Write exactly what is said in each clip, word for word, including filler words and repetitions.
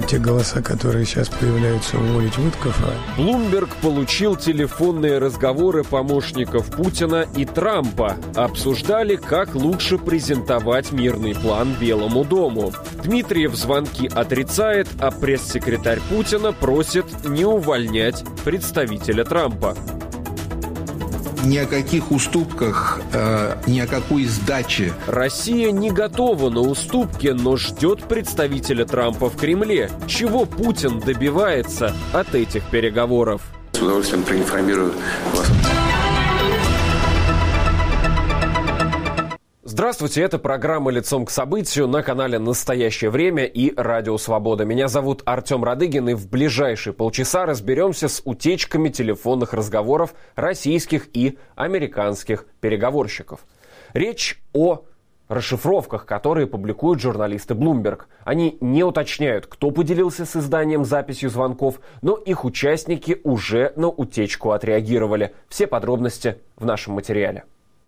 те голоса, которые сейчас появляются, уволить Уиткофа. Блумберг получил телефонные разговоры помощников Путина и Трампа. Обсуждали, как лучше презентовать мирный план Белому дому. Дмитриев звонки отрицает, а пресс-секретарь Путина просит не увольнять представителя Трампа. Ни о каких уступках, э, ни о какой сдаче. Россия не готова на уступки, но ждет представителя Трампа в Кремле. Чего Путин добивается от этих переговоров? С удовольствием проинформирую вас. Здравствуйте, это программа «Лицом к событию» на канале «Настоящее время» и «Радио Свобода». Меня зовут Артем Радыгин, и в ближайшие полчаса разберемся с утечками телефонных разговоров российских и американских переговорщиков. Речь о расшифровках, которые публикуют журналисты Bloomberg. Они не уточняют, кто поделился с изданием записью звонков, но их участники уже на утечку отреагировали. Все подробности в нашем материале.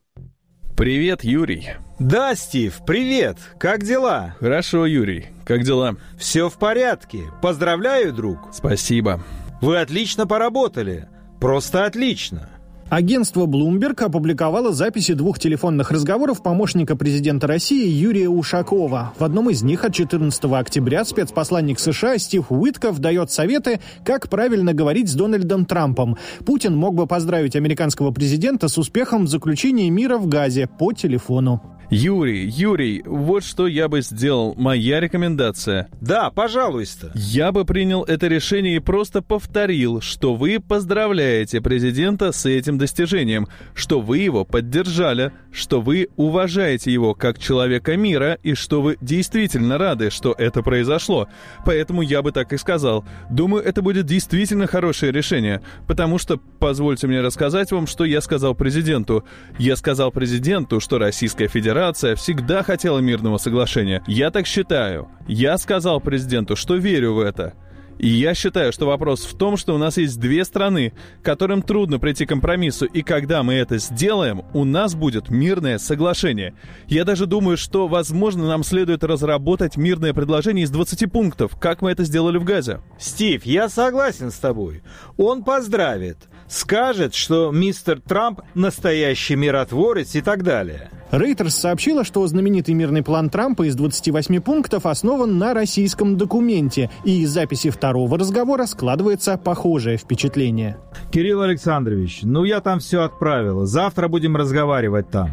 Привет, Юрий. Да, Стив, привет. Как дела? Хорошо, Юрий. Как дела? Все в порядке. Поздравляю, друг. Спасибо. Вы отлично поработали. Просто отлично. Агентство Bloomberg опубликовало записи двух телефонных разговоров помощника президента России Юрия Ушакова. В одном из них от четырнадцатого октября спецпосланник США Стив Уиткоф дает советы, как правильно говорить с Дональдом Трампом. Путин мог бы поздравить американского президента с успехом в заключении мира в Газе по телефону. Юрий, Юрий, вот что я бы сделал. Моя рекомендация. Да, пожалуйста. Я бы принял это решение и просто повторил, что вы поздравляете президента с этим достижением, что вы его поддержали, что вы уважаете его как человека мира и что вы действительно рады, что это произошло. Поэтому я бы так и сказал. Думаю, это будет действительно хорошее решение, потому что, позвольте мне рассказать вам, что я сказал президенту. Я сказал президенту, что Российская Федерация всегда хотела мирного соглашения. Я так считаю. Я сказал президенту, что верю в это. И я считаю, что вопрос в том, что у нас есть две страны, которым трудно прийти к компромиссу, и когда мы это сделаем, у нас будет мирное соглашение. Я даже думаю, что, возможно, нам следует разработать мирное предложение из двадцати пунктов, как мы это сделали в Газе. Стив, я согласен с тобой. Он поздравит, скажет, что мистер Трамп настоящий миротворец и так далее. Reuters сообщила, что знаменитый мирный план Трампа из двадцати восьми пунктов основан на российском документе, и из записи второго разговора складывается похожее впечатление. Кирилл Александрович, ну я там все отправил, завтра будем разговаривать там.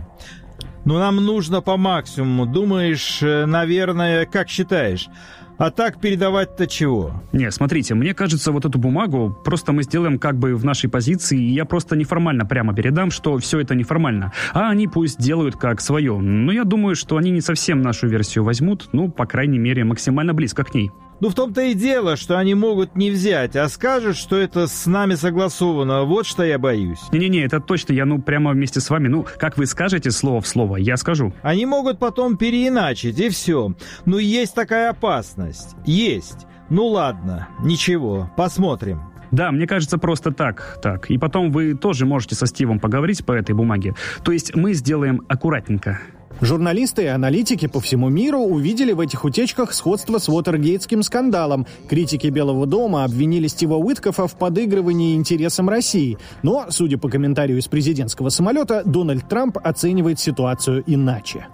Но нам нужно по максимуму, думаешь, наверное, как считаешь? А так передавать-то чего? Не, смотрите, мне кажется, вот эту бумагу просто мы сделаем как бы в нашей позиции, и я просто неформально прямо передам, что все это неформально. А они пусть делают как свое. Но я думаю, что они не совсем нашу версию возьмут, ну, по крайней мере, максимально близко к ней. Ну, в том-то и дело, что они могут не взять, а скажут, что это с нами согласовано. Вот что я боюсь. Не-не-не, это точно, я ну прямо вместе с вами, ну, как вы скажете слово в слово, я скажу. Они могут потом переиначить, и все. Ну, есть такая опасность. Есть. Ну, ладно, ничего, посмотрим. Да, мне кажется, просто так, так. И потом вы тоже можете со Стивом поговорить по этой бумаге. То есть мы сделаем аккуратненько. Журналисты и аналитики по всему миру увидели в этих утечках сходство с Уотергейтским скандалом. Критики Белого дома обвинили Стива Уиткофа в подыгрывании интересам России. Но, судя по комментарию из президентского самолета, Дональд Трамп оценивает ситуацию иначе.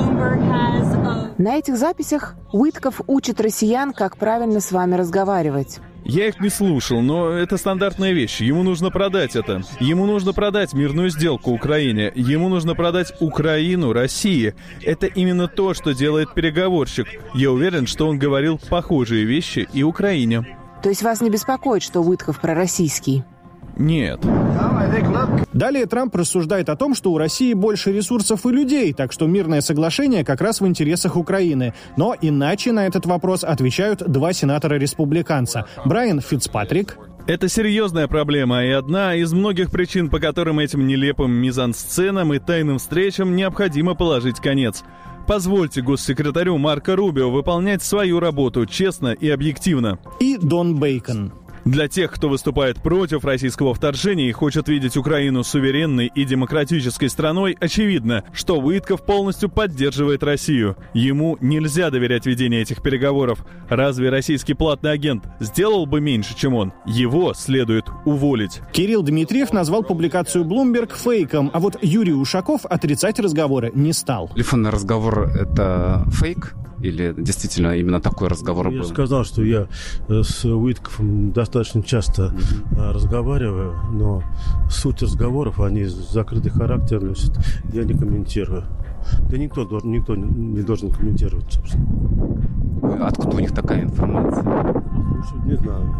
На этих записях Уиткоф учит россиян, как правильно с вами разговаривать. Я их не слушал, но это стандартная вещь. Ему нужно продать это. Ему нужно продать мирную сделку Украине. Ему нужно продать Украину России. Это именно то, что делает переговорщик. Я уверен, что он говорил похожие вещи и Украине. То есть вас не беспокоит, что Уиткоф пророссийский? Нет. Далее Трамп рассуждает о том, что у России больше ресурсов и людей, так что мирное соглашение как раз в интересах Украины. Но иначе на этот вопрос отвечают два сенатора-республиканца – Брайан Фицпатрик. Это серьезная проблема и одна из многих причин, по которым этим нелепым мизансценам и тайным встречам необходимо положить конец. Позвольте госсекретарю Марко Рубио выполнять свою работу честно и объективно. И Дон Бейкон. Для тех, кто выступает против российского вторжения и хочет видеть Украину суверенной и демократической страной, очевидно, что Уитков полностью поддерживает Россию. Ему нельзя доверять ведению этих переговоров. Разве российский платный агент сделал бы меньше, чем он? Его следует уволить. Кирилл Дмитриев назвал публикацию Bloomberg фейком, а вот Юрий Ушаков отрицать разговоры не стал. Телефонный разговор — это фейк? Или действительно именно такой разговор я был? Я сказал, что я с Уитковым достаточно часто mm-hmm. разговариваю, но суть разговоров, они закрытый характер, значит, я не комментирую. Да никто, никто не должен комментировать, собственно. Откуда у них такая информация? Не знаю.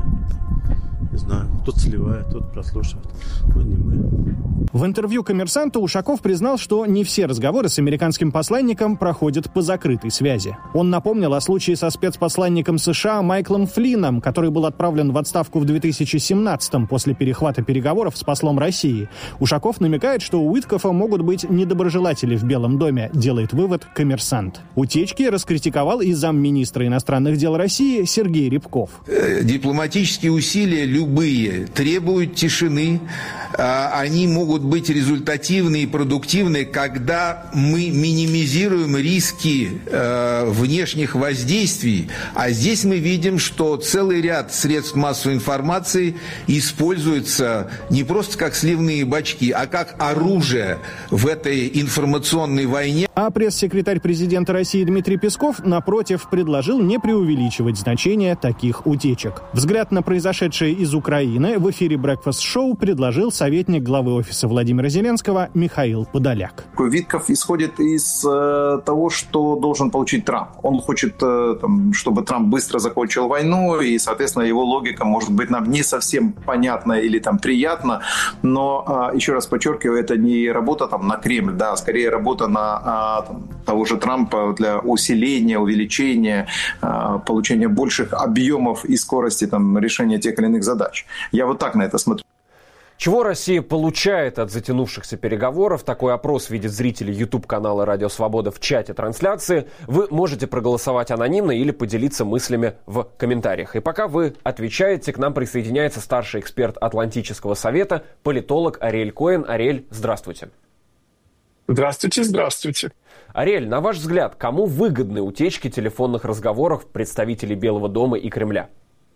Не знаю, кто-то сливает, кто-то прослушивает, но не мы. В интервью «Коммерсанту» Ушаков признал, что не все разговоры с американским посланником проходят по закрытой связи. Он напомнил о случае со спецпосланником США Майклом Флинном, который был отправлен в отставку в две тысячи семнадцатом после перехвата переговоров с послом России. Ушаков намекает, что у Уиткофа могут быть недоброжелатели в Белом доме, делает вывод «Коммерсант». Утечки раскритиковал и замминистра иностранных дел России Сергей Рябков. Дипломатические усилия любые требуют тишины. Они могут быть результативны и продуктивны, когда мы минимизируем риски внешних воздействий. А здесь мы видим, что целый ряд средств массовой информации используются не просто как сливные бачки, а как оружие в этой информационной войне. А пресс-секретарь президента России Дмитрий Песков, напротив, предложил не преувеличивать значение таких утечек. Взгляд на произошедшее из Украины в эфире Breakfast Show предложил советник главы офиса Владимира Зеленского Михаил Подоляк. Витков исходит из э, того, что должен получить Трамп. Он хочет, э, там, чтобы Трамп быстро закончил войну, и, соответственно, его логика может быть нам не совсем понятна или там приятна, но, э, еще раз подчеркиваю, это не работа там на Кремль, да, а скорее работа на э, там, того же Трампа для усиления, увеличения, э, получения больших объемов и скорости там, решения тех или иных задач. Я вот так на это смотрю. Чего Россия получает от затянувшихся переговоров? Такой опрос видят зрители YouTube-канала «Радио Свобода» в чате трансляции. Вы можете проголосовать анонимно или поделиться мыслями в комментариях. И пока вы отвечаете, к нам присоединяется старший эксперт Атлантического совета, политолог Ариэль Коэн. Ариэль, здравствуйте. Здравствуйте, здравствуйте. Ариэль, на ваш взгляд, кому выгодны утечки телефонных разговоров представителей Белого дома и Кремля?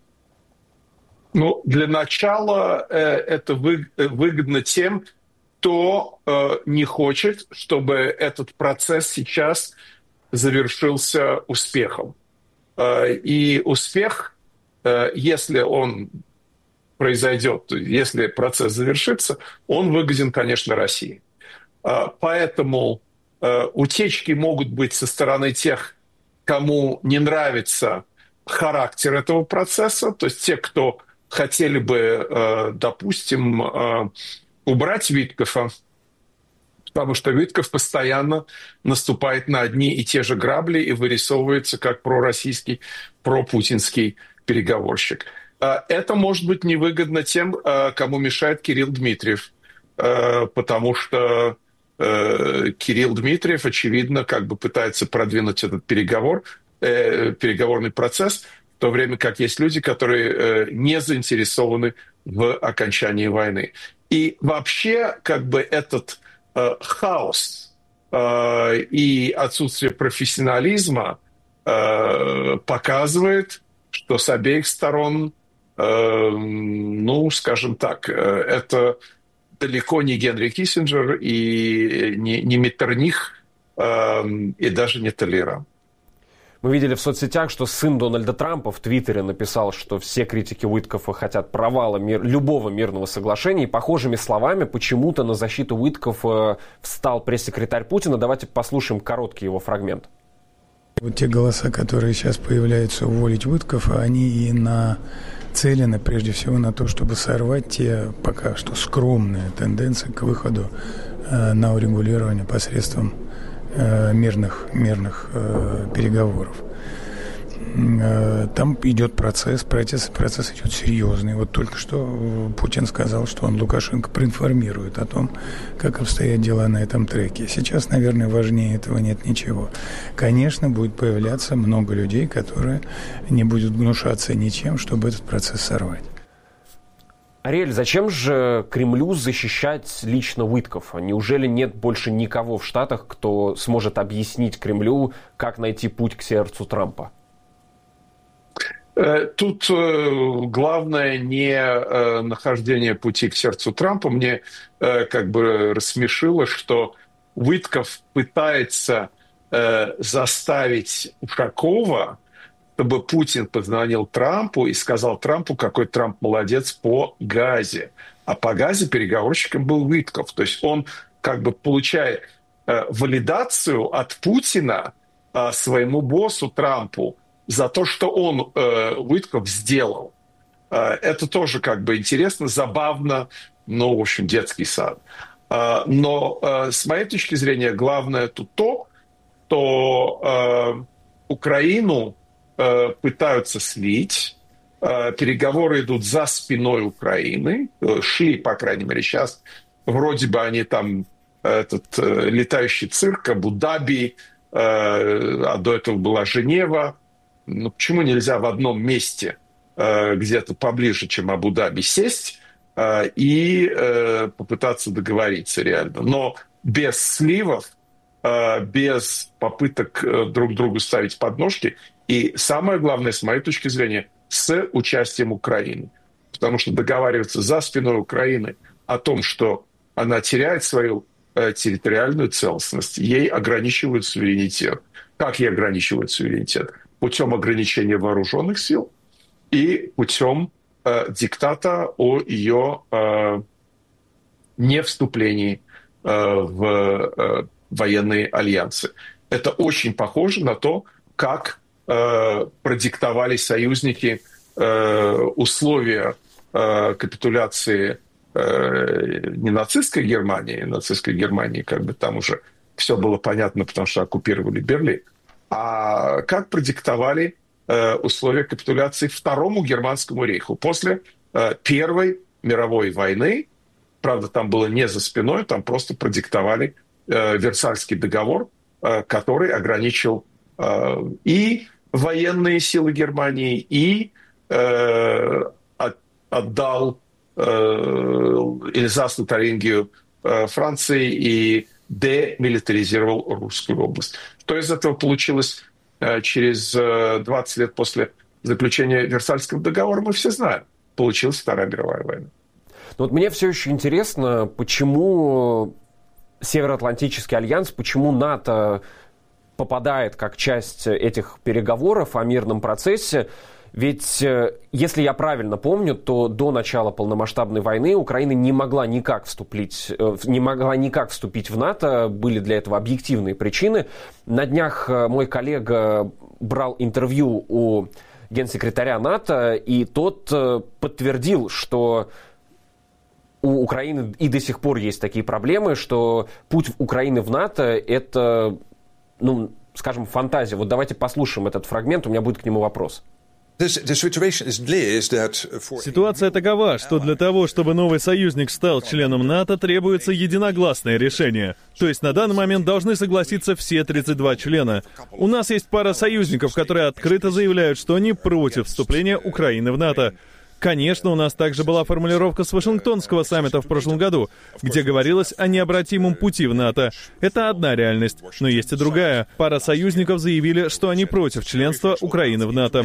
Ну, для начала э, это вы, э, выгодно тем, кто э, не хочет, чтобы этот процесс сейчас завершился успехом. Э, и успех, э, если он произойдет, если процесс завершится, он выгоден, конечно, России. Э, поэтому э, утечки могут быть со стороны тех, кому не нравится характер этого процесса, то есть те, кто хотели бы, допустим, убрать Уиткофа, потому что Уитков постоянно наступает на одни и те же грабли и вырисовывается как пророссийский, пропутинский переговорщик. Это может быть невыгодно тем, кому мешает Кирилл Дмитриев, потому что Кирилл Дмитриев, очевидно, как бы пытается продвинуть этот переговор, переговорный процесс, в то время как есть люди, которые э, не заинтересованы в окончании войны. И вообще как бы этот э, хаос э, и отсутствие профессионализма э, показывает, что с обеих сторон, э, ну, скажем так, э, это далеко не Генри Киссинджер и не, не Меттерних э, и даже не Толеран. Мы видели в соцсетях, что сын Дональда Трампа в Твиттере написал, что все критики Уиткофа хотят провала мир, любого мирного соглашения. И похожими словами почему-то на защиту Уиткофа встал пресс-секретарь Путина. Давайте послушаем короткий его фрагмент. Вот те голоса, которые сейчас появляются уволить Уиткофа, они и нацелены прежде всего на то, чтобы сорвать те пока что скромные тенденции к выходу э, на урегулирование посредством мирных, мирных э, переговоров. Э, там идет процесс, процесс, процесс идет серьезный. Вот только что Путин сказал, что он Лукашенко проинформирует о том, как обстоят дела на этом треке. Сейчас, наверное, важнее этого нет ничего. Конечно, будет появляться много людей, которые не будут гнушаться ничем, чтобы этот процесс сорвать. Ариэль, зачем же Кремлю защищать лично Уиткоффа? Неужели нет больше никого в Штатах, кто сможет объяснить Кремлю, как найти путь к сердцу Трампа? Тут главное не нахождение пути к сердцу Трампа. Мне как бы рассмешило, что Уиткофф пытается заставить Ушакова, чтобы Путин позвонил Трампу и сказал Трампу, какой Трамп молодец по Газе. А по Газе переговорщиком был Уиткофф. То есть он как бы получает э, валидацию от Путина э, своему боссу Трампу за то, что он, э, Уиткофф, сделал. Э, это тоже как бы интересно, забавно, ну, в общем, детский сад. Э, но э, с моей точки зрения главное тут то, что э, Украину пытаются слить. Переговоры идут за спиной Украины. Шли, по крайней мере, сейчас. Вроде бы они там, этот летающий цирк, Абу-Даби, а до этого была Женева. Ну, почему нельзя в одном месте, где-то поближе, чем Абу-Даби, сесть и попытаться договориться реально? Но без сливов, без попыток друг другу ставить подножки. И самое главное, с моей точки зрения, с участием Украины. Потому что договариваться за спиной Украины о том, что она теряет свою э, территориальную целостность, ей ограничивают суверенитет. Как ей ограничивают суверенитет? Путем ограничения вооруженных сил и путем э, диктата о ее э, невступлении э, в э, военные альянсы. Это очень похоже на то, как продиктовали союзники условия капитуляции не нацистской Германии, нацистской Германии как бы там уже все было понятно, потому что оккупировали Берлин, а как продиктовали условия капитуляции Второму Германскому рейху после Первой мировой войны. Правда, там было не за спиной, там просто продиктовали Версальский договор, который ограничил и военные силы Германии, и э, от, отдал э, Эльзас и Турингию э, Франции и демилитаризировал Русскую область. Что из этого получилось э, через э, двадцать лет после заключения Версальского договора, мы все знаем. Получилась Вторая мировая война. Но вот мне все еще интересно, почему Североатлантический альянс, почему НАТО попадает как часть этих переговоров о мирном процессе. Ведь, если я правильно помню, то до начала полномасштабной войны Украина не могла никак вступить, не могла никак вступить в НАТО, были для этого объективные причины. На днях мой коллега брал интервью у генсекретаря НАТО, и тот подтвердил, что у Украины и до сих пор есть такие проблемы, что путь Украины в НАТО – это, ну, скажем, фантазия. Вот давайте послушаем этот фрагмент, у меня будет к нему вопрос. Ситуация такова, что для того, чтобы новый союзник стал членом НАТО, требуется единогласное решение. То есть на данный момент должны согласиться все тридцать два члена. У нас есть пара союзников, которые открыто заявляют, что они против вступления Украины в НАТО. Конечно, у нас также была формулировка с Вашингтонского саммита в прошлом году, где говорилось о необратимом пути в НАТО. Это одна реальность, но есть и другая. Пара союзников заявили, что они против членства Украины в НАТО.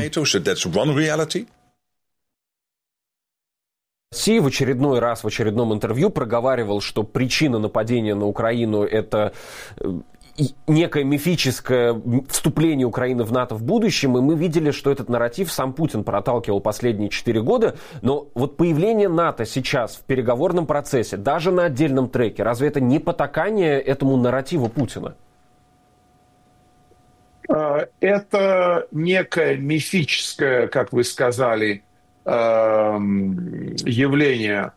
Си в очередной раз в очередном интервью проговаривал, что причина нападения на Украину – это некое мифическое вступление Украины в НАТО в будущем, и мы видели, что этот нарратив сам Путин проталкивал последние четыре года, но вот появление НАТО сейчас в переговорном процессе, даже на отдельном треке, разве это не потакание этому нарративу Путина? Это некое мифическое, как вы сказали, явление,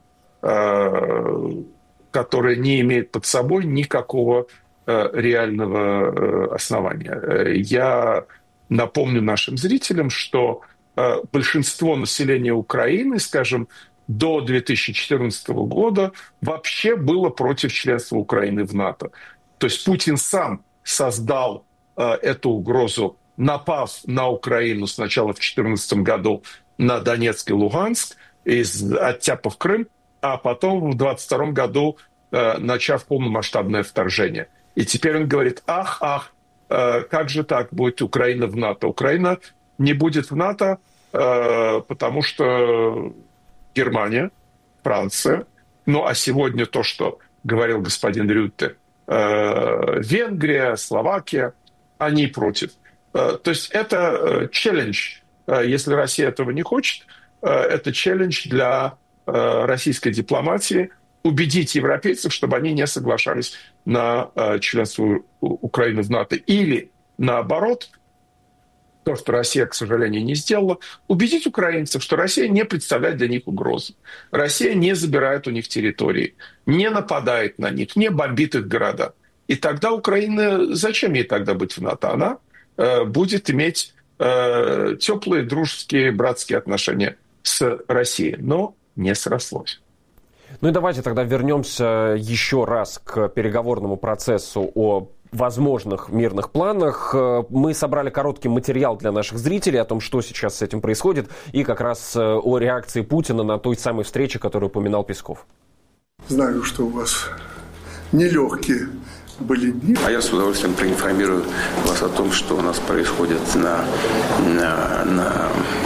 которое не имеет под собой никакого реального основания. Я напомню нашим зрителям, что большинство населения Украины, скажем, до две тысячи четырнадцатого года вообще было против членства Украины в НАТО. То есть Путин сам создал эту угрозу, напав на Украину сначала в две тысячи четырнадцатом году на Донецк и Луганск, из, оттяпав Крым, а потом в двадцать втором году э, начав полномасштабное вторжение. И теперь он говорит, ах, ах, э, как же так будет Украина в НАТО? Украина не будет в НАТО, э, потому что Германия, Франция, ну а сегодня то, что говорил господин Рютте, э, Венгрия, Словакия, они против. Э, то есть это челлендж. Э, если Россия этого не хочет, э, это челлендж для э, российской дипломатии убедить европейцев, чтобы они не соглашались на э, членство Украины в НАТО. Или, наоборот, то, что Россия, к сожалению, не сделала, убедить украинцев, что Россия не представляет для них угрозы. Россия не забирает у них территории, не нападает на них, не бомбит их города. И тогда Украина, зачем ей тогда быть в НАТО? Она э, будет иметь э, теплые, дружеские, братские отношения с Россией. Но не срослось. Ну и давайте тогда вернемся еще раз к переговорному процессу о возможных мирных планах. Мы собрали короткий материал для наших зрителей о том, что сейчас с этим происходит, и как раз о реакции Путина на той самой встрече, которую упоминал Песков. Знаю, что у вас нелегкие были дни. А я с удовольствием проинформирую вас о том, что у нас происходит на, на, на,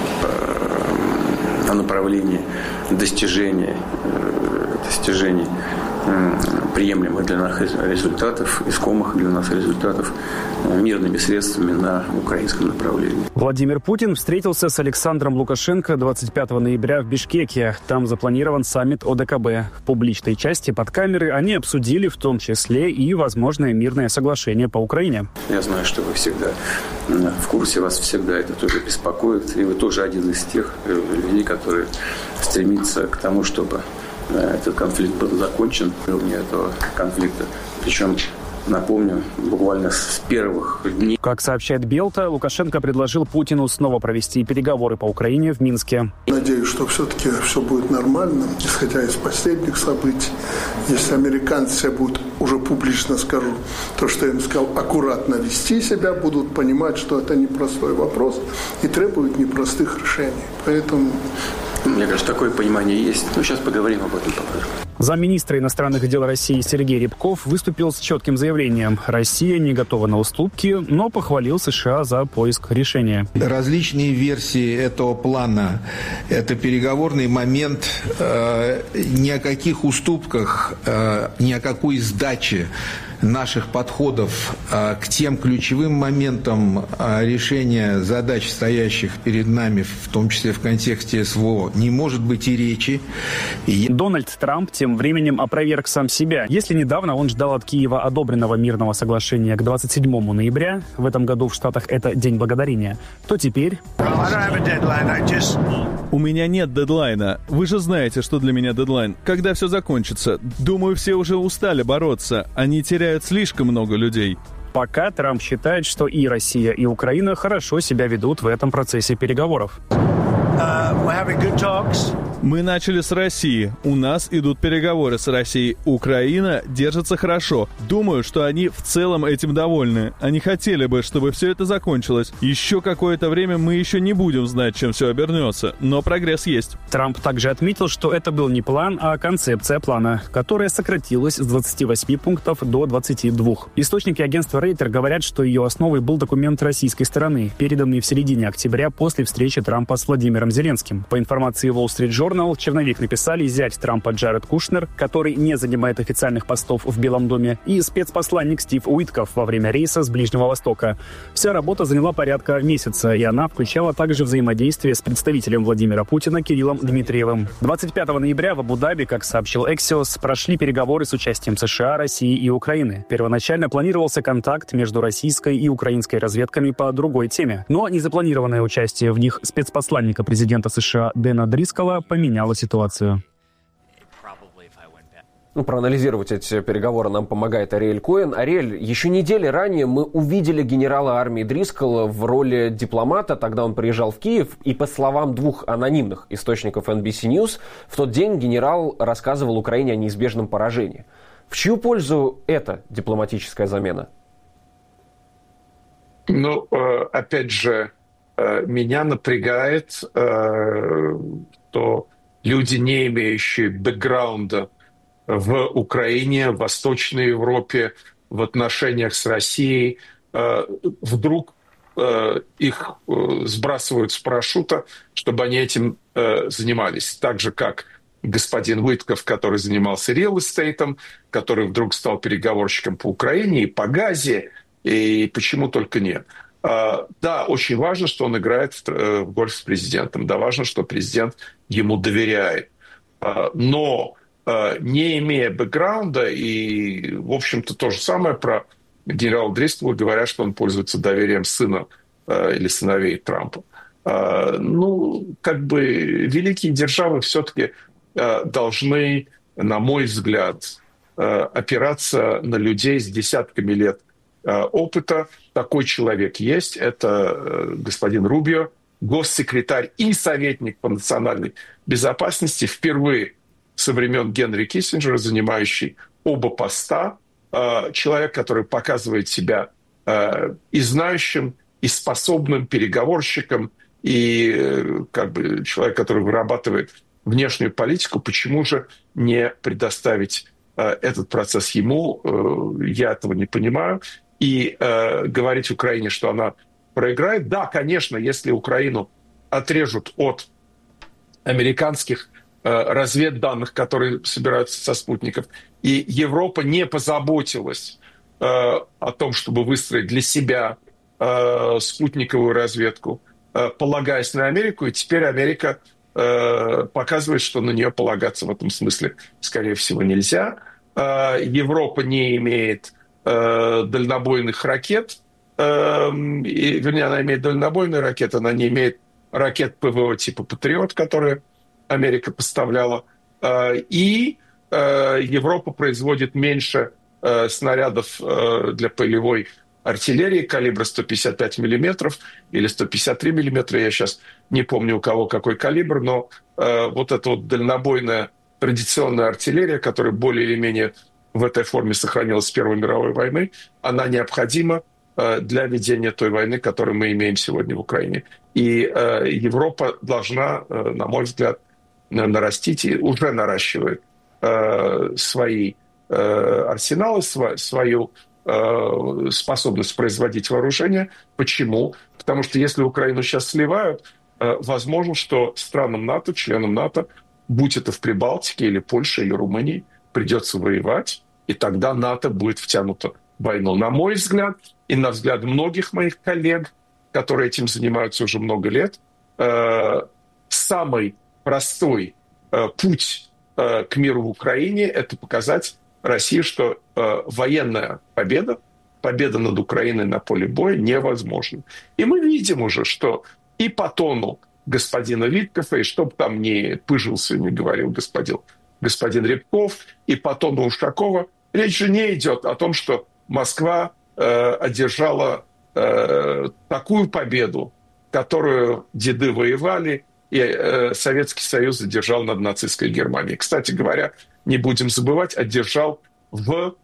на направлении достижения, достижений приемлемых для нас результатов, искомых для нас результатов мирными средствами на украинском направлении. Владимир Путин встретился с Александром Лукашенко двадцать пятого ноября в Бишкеке. Там запланирован саммит О Дэ Ка Бэ. В публичной части под камеры они обсудили в том числе и возможное мирное соглашение по Украине. Я знаю, что вы всегда в курсе, вас всегда это тоже беспокоит. И вы тоже один из тех людей, которые стремятся к тому, чтобы этот конфликт был закончен, уровня этого конфликта. Причем, напомню, буквально с первых дней. Как сообщает Белта, Лукашенко предложил Путину снова провести переговоры по Украине в Минске. Надеюсь, что все-таки все будет нормально, исходя из последних событий. Если американцы будут, уже публично скажу, то, что я им сказал, аккуратно вести себя, будут понимать, что это непростой вопрос и требует непростых решений. Поэтому... Мне кажется, такое понимание есть. Ну, сейчас поговорим об этом попозже. Замминистра иностранных дел России Сергей Рябков выступил с четким заявлением. Россия не готова на уступки, но похвалил США за поиск решения. Различные версии этого плана. Это переговорный момент. Э, ни о каких уступках, э, ни о какой сдаче наших подходов э, к тем ключевым моментам э, решения задач, стоящих перед нами, в том числе в контексте эс вэ о, не может быть и речи. И... Дональд Трамп тем временем опроверг сам себя. Если недавно он ждал от Киева одобренного мирного соглашения к двадцать седьмому ноября, в этом году в Штатах это День Благодарения, то теперь... У меня нет дедлайна. Вы же знаете, что для меня дедлайн. Когда все закончится? Думаю, все уже устали бороться. Они теряют слишком много людей. Пока Трамп считает, что и Россия, и Украина хорошо себя ведут в этом процессе переговоров. Мы начали с России. У нас идут переговоры с Россией. Украина держится хорошо. Думаю, что они в целом этим довольны. Они хотели бы, чтобы все это закончилось. Еще какое-то время мы еще не будем знать, чем все обернется. Но прогресс есть. Трамп также отметил, что это был не план, а концепция плана, которая сократилась с двадцати восьми пунктов до двадцати двух. Источники агентства Рейтер говорят, что ее основой был документ российской стороны, переданный в середине октября после встречи Трампа с Владимиром Зеленским. По информации Wall Street Journal, черновик написали зять Трампа Джаред Кушнер, который не занимает официальных постов в Белом доме, и спецпосланник Стив Уитков во время рейса с Ближнего Востока. Вся работа заняла порядка месяца, и она включала также взаимодействие с представителем Владимира Путина Кириллом Дмитриевым. двадцать пятого ноября в Абу-Даби, как сообщил Axios, прошли переговоры с участием США, России и Украины. Первоначально планировался контакт между российской и украинской разведками по другой теме, но незапланированное участие в них спецпосланника президента США Дэна Дрискола поменяла ситуацию. Ну, проанализировать эти переговоры нам помогает Ариэль Коэн. Ариэль, еще недели ранее мы увидели генерала армии Дрискола в роли дипломата. Тогда он приезжал в Киев, и по словам двух анонимных источников эн би си News, в тот день генерал рассказывал Украине о неизбежном поражении. В чью пользу эта дипломатическая замена? Ну, опять же, меня напрягает, что люди, не имеющие бэкграунда в Украине, в Восточной Европе, в отношениях с Россией, вдруг их сбрасывают с парашюта, чтобы они этим занимались. Так же, как господин Уитков, который занимался реал-эстейтом, который вдруг стал переговорщиком по Украине и по Газе, и почему только нет. Да, очень важно, что он играет в гольф с президентом. Да, важно, что президент ему доверяет. Но не имея бэкграунда, и, в общем-то, то же самое про генерала Дристова, говорят, что он пользуется доверием сына или сыновей Трампа. Ну, как бы великие державы все-таки должны, на мой взгляд, опираться на людей с десятками лет опыта. Такой человек есть. Это господин Рубио, госсекретарь и советник по национальной безопасности, впервые со времен Генри Киссинджера, занимающий оба поста. Человек, который показывает себя и знающим, и способным переговорщиком, и как бы человек, который вырабатывает внешнюю политику. Почему же не предоставить этот процесс ему? Я этого не понимаю. И э, говорить Украине, что она проиграет. Да, конечно, если Украину отрежут от американских э, разведданных, которые собираются со спутников, и Европа не позаботилась э, о том, чтобы выстроить для себя э, спутниковую разведку, э, полагаясь на Америку, и теперь Америка э, показывает, что на нее полагаться в этом смысле, скорее всего, нельзя. Э, Европа не имеет дальнобойных ракет, э, и, вернее, она имеет дальнобойные ракеты, она не имеет ракет ПВО типа «Патриот», которые Америка поставляла, э, и э, Европа производит меньше э, снарядов э, для полевой артиллерии калибра сто пятьдесят пять миллиметров или сто пятьдесят три миллиметра, я сейчас не помню, у кого какой калибр, но э, вот эта вот дальнобойная традиционная артиллерия, которая более или менее в этой форме сохранилась с Первой мировой войны, она необходима э, для ведения той войны, которую мы имеем сегодня в Украине. И э, Европа должна, э, на мой взгляд, нарастить и уже наращивает э, свои э, арсеналы, св- свою э, способность производить вооружение. Почему? Потому что если Украину сейчас сливают, э, возможно, что странам НАТО, членам НАТО, будь это в Прибалтике или Польше или Румынии, придется воевать, и тогда НАТО будет втянуто в войну. На мой взгляд, и на взгляд многих моих коллег, которые этим занимаются уже много лет, э, самый простой э, путь э, к миру в Украине — это показать России, что э, военная победа, победа над Украиной на поле боя невозможна. И мы видим уже, что и по тону господина Виткофа, и что бы там ни пыжился, не говорил господин господин Рябков, и по тону Ушакова, речь же не идет о том, что Москва э, одержала э, такую победу, которую деды воевали, и э, Советский Союз одержал над нацистской Германией. Кстати говоря, не будем забывать, одержал в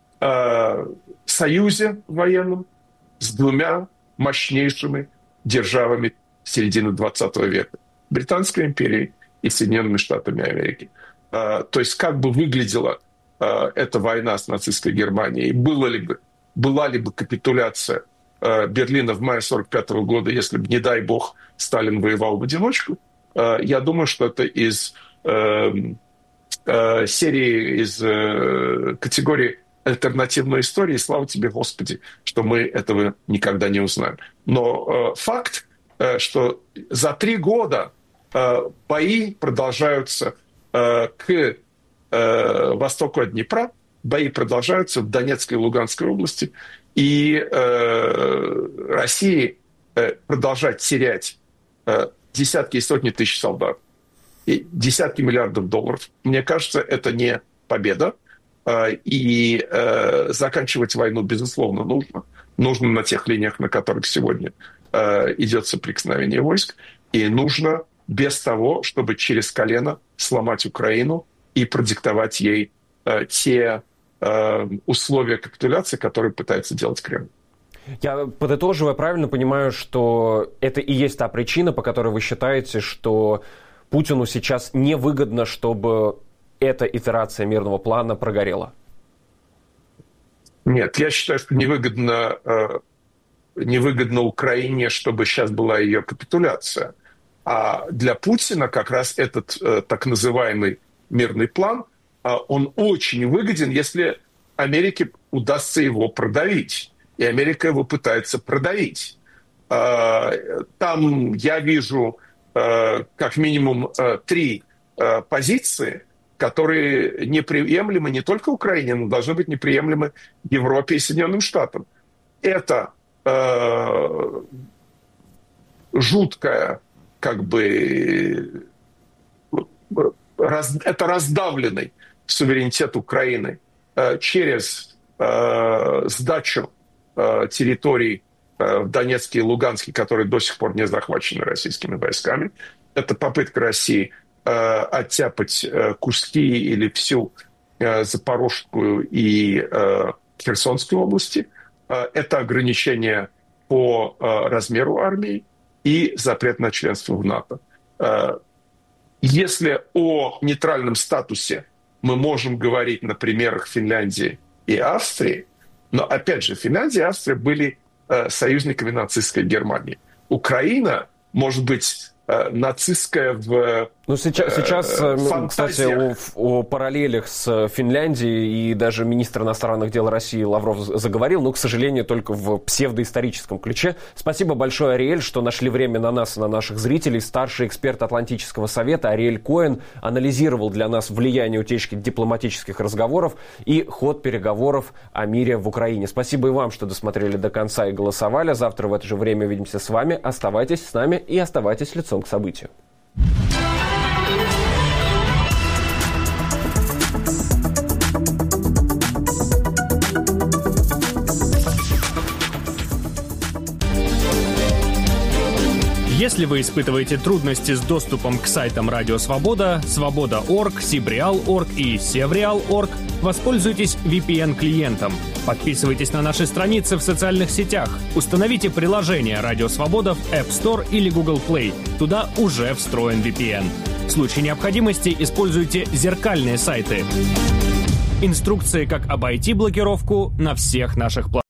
э, союзе военном с двумя мощнейшими державами середины двадцатого века. Британской империей и Соединенными Штатами Америки. Uh, то есть как бы выглядела uh, эта война с нацистской Германией, было ли бы, была ли бы капитуляция uh, Берлина в мае сорок пятого года, если бы, не дай бог, Сталин воевал в одиночку, uh, я думаю, что это из uh, uh, серии, из uh, категории альтернативной истории. Слава тебе, Господи, что мы этого никогда не узнаем. Но uh, факт, uh, что за три года uh, бои продолжаются к э, востоку от Днепра, бои продолжаются в Донецкой и Луганской области, и э, России э, продолжать терять э, десятки и сотни тысяч солдат и десятки миллиардов долларов. Мне кажется, это не победа, э, и э, заканчивать войну, безусловно, нужно. Нужно на тех линиях, на которых сегодня э, идет соприкосновение войск, и нужно без того, чтобы через колено сломать Украину и продиктовать ей э, те э, условия капитуляции, которые пытается делать Кремль. Я, подытоживая, правильно понимаю, что это и есть та причина, по которой вы считаете, что Путину сейчас невыгодно, чтобы эта итерация мирного плана прогорела? Нет, я считаю, что невыгодно, невыгодно Украине, чтобы сейчас была ее капитуляция. А для Путина как раз этот так называемый мирный план, он очень выгоден, если Америке удастся его продавить. И Америка его пытается продавить. Там я вижу как минимум три позиции, которые неприемлемы не только Украине, но должны быть неприемлемы Европе и Соединенным Штатам. Это э, жуткая, как бы, раз, это раздавленный суверенитет Украины э, через э, сдачу э, территорий э, в Донецке и Луганске, которые до сих пор не захвачены российскими войсками. Это попытка России оттяпать куски или всю Запорожскую и Херсонскую области. Это ограничение по размеру армии и запрет на членство в НАТО. Если о нейтральном статусе мы можем говорить на примерах Финляндии и Австрии, но, опять же, Финляндия и Австрия были союзниками нацистской Германии. Украина, может быть, нацистская в Ну, сейчас, сейчас э, кстати, о, о параллелях с Финляндией и даже министр иностранных дел России Лавров заговорил, но, к сожалению, только в псевдоисторическом ключе. Спасибо большое, Ариэль, что нашли время на нас и на наших зрителей. Старший эксперт Атлантического совета Ариэль Коэн анализировал для нас влияние утечки дипломатических разговоров и ход переговоров о мире в Украине. Спасибо и вам, что досмотрели до конца и голосовали. Завтра в это же время увидимся с вами. Оставайтесь с нами и оставайтесь лицом к событию. Если вы испытываете трудности с доступом к сайтам Радио Свобода, Свобода точка орг, Сибреал точка орг и Севреал точка орг, воспользуйтесь ви пи эн-клиентом. Подписывайтесь на наши страницы в социальных сетях. Установите приложение Радио Свобода в App Store или Google Play. Туда уже встроен ви пи эн. В случае необходимости используйте зеркальные сайты. Инструкции, как обойти блокировку, на всех наших платформах.